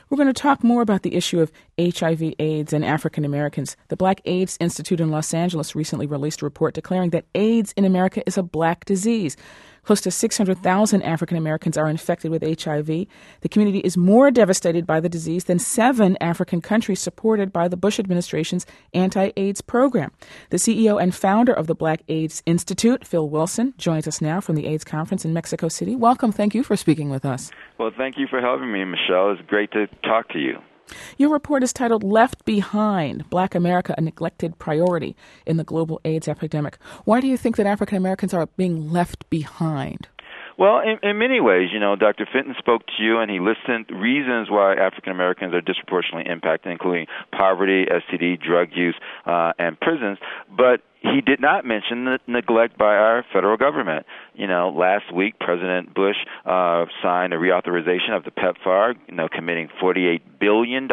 We're going to talk more about the issue of HIV, AIDS, and African Americans. The Black AIDS Institute in Los Angeles recently released a report declaring that AIDS in America is a black disease. Close to 600,000 African Americans are infected with HIV. The community is more devastated by the disease than 7 African countries supported by the Bush administration's anti-AIDS program. The CEO and founder of the Black AIDS Institute, Phil Wilson, joins us now from the AIDS conference in Mexico City. Welcome. Thank you for speaking with us. Well, thank you for having me, Michelle. It's great to talk to you. Your report is titled Left Behind, Black America, a Neglected Priority in the Global AIDS Epidemic. Why do you think that African Americans are being left behind? Well, in many ways, Dr. Fenton spoke to you and he listed reasons why African Americans are disproportionately impacted, including poverty, STD, drug use, and prisons. But he did not mention the neglect by our federal government. Last week, President Bush signed a reauthorization of the PEPFAR, committing $48 billion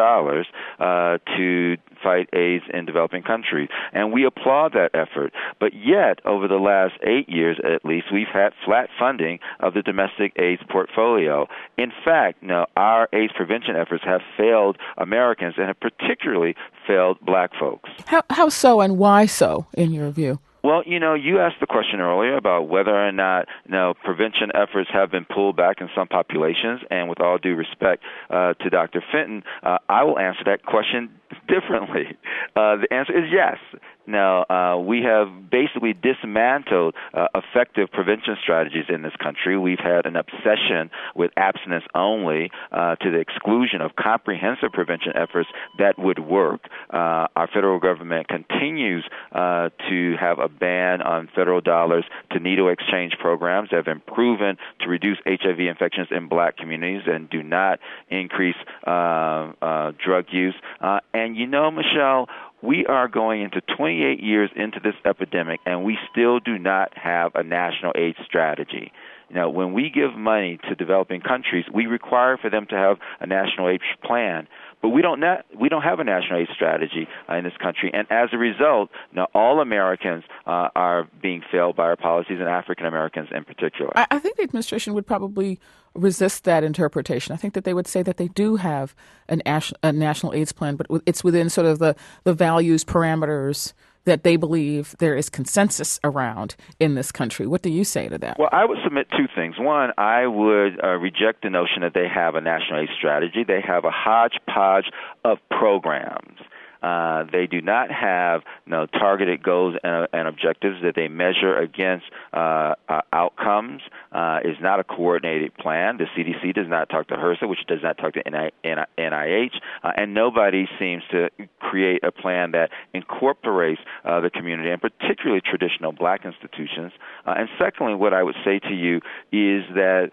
to fight AIDS in developing countries. And we applaud that effort. But yet, over the last 8 years at least, we've had flat funding of the domestic AIDS portfolio. In fact, our AIDS prevention efforts have failed Americans and have particularly failed black folks. How so and why so, in your view? Well, you asked the question earlier about whether or not, prevention efforts have been pulled back in some populations. And with all due respect to Dr. Fenton, I will answer that question differently. The answer is yes. Now, we have basically dismantled effective prevention strategies in this country. We've had an obsession with abstinence only to the exclusion of comprehensive prevention efforts that would work. Our federal government continues to have a ban on federal dollars to needle exchange programs that have been proven to reduce HIV infections in black communities and do not increase drug use. And Michelle, we are going into 28 years into this epidemic, and we still do not have a national AIDS strategy. When we give money to developing countries, we require for them to have a national AIDS plan. But we don't have a national AIDS strategy in this country, and as a result, all Americans are being failed by our policies, and African Americans in particular. I think the administration would probably resist that interpretation. I think that they would say that they do have a national AIDS plan, but it's within sort of the values parameters that they believe there is consensus around in this country. What do you say to that? Well, I would submit 2 things. One, I would reject the notion that they have a national AIDS strategy. They have a hodgepodge of programs. They do not have targeted goals and objectives that they measure against outcomes. It's not a coordinated plan. The CDC does not talk to HRSA, which does not talk to NIH, and nobody seems to create a plan that incorporates the community, and particularly traditional black institutions. And secondly, what I would say to you is that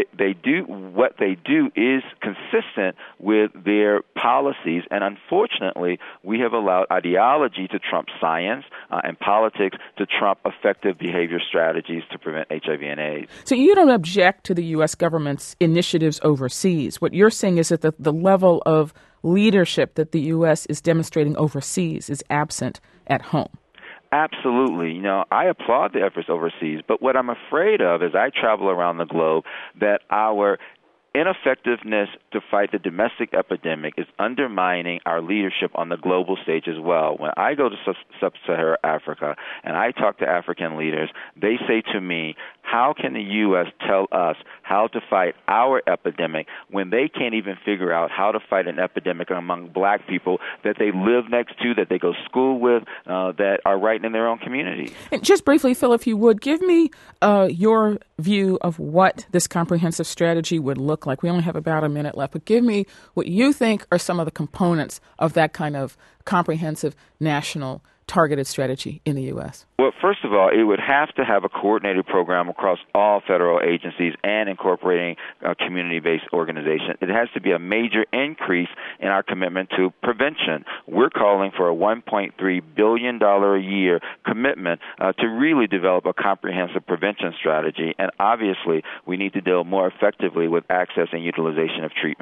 what they do is consistent with their policies, and unfortunately, we have allowed ideology to trump science and politics to trump effective behavior strategies to prevent HIV and AIDS. So you don't object to the U.S. government's initiatives overseas. What you're saying is that the level of leadership that the U.S. is demonstrating overseas is absent at home. Absolutely. I applaud the efforts overseas, but what I'm afraid of as I travel around the globe, that our ineffectiveness to fight the domestic epidemic is undermining our leadership on the global stage as well. When I go to sub-Saharan Africa and I talk to African leaders, they say to me, how can the U.S. tell us how to fight our epidemic when they can't even figure out how to fight an epidemic among black people that they live next to, that they go to school with, that are right in their own community? And just briefly, Phil, if you would, give me your view of what this comprehensive strategy would look like. We only have about a minute left, but give me what you think are some of the components of that kind of comprehensive national targeted strategy in the U.S. Well, first of all, it would have to have a coordinated program across all federal agencies and incorporating community-based organizations. It has to be a major increase in our commitment to prevention. We're calling for a $1.3 billion a year commitment to really develop a comprehensive prevention strategy. And obviously, we need to deal more effectively with access and utilization of treatment.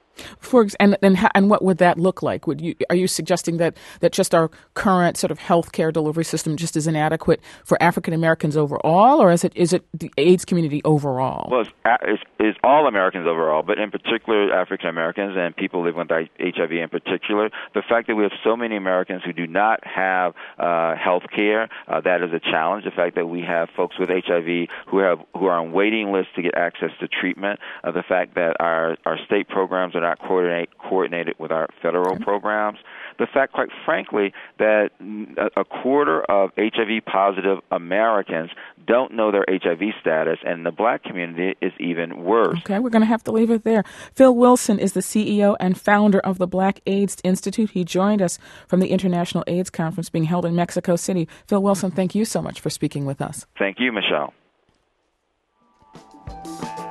And what would that look like? Are you suggesting that just our current sort of healthcare delivery system just is inadequate for African Americans overall, or is it the AIDS community overall? Well, it's all Americans overall, but in particular African Americans and people living with HIV in particular. The fact that we have so many Americans who do not have health care, that is a challenge. The fact that we have folks with HIV who are on waiting lists to get access to treatment. The fact that our state programs are not coordinated with our federal programs. The fact, quite frankly, that a quarter of HIV-positive Americans don't know their HIV status, and the black community is even worse. Okay, we're going to have to leave it there. Phil Wilson is the CEO and founder of the Black AIDS Institute. He joined us from the International AIDS Conference being held in Mexico City. Phil Wilson, thank you so much for speaking with us. Thank you, Michelle.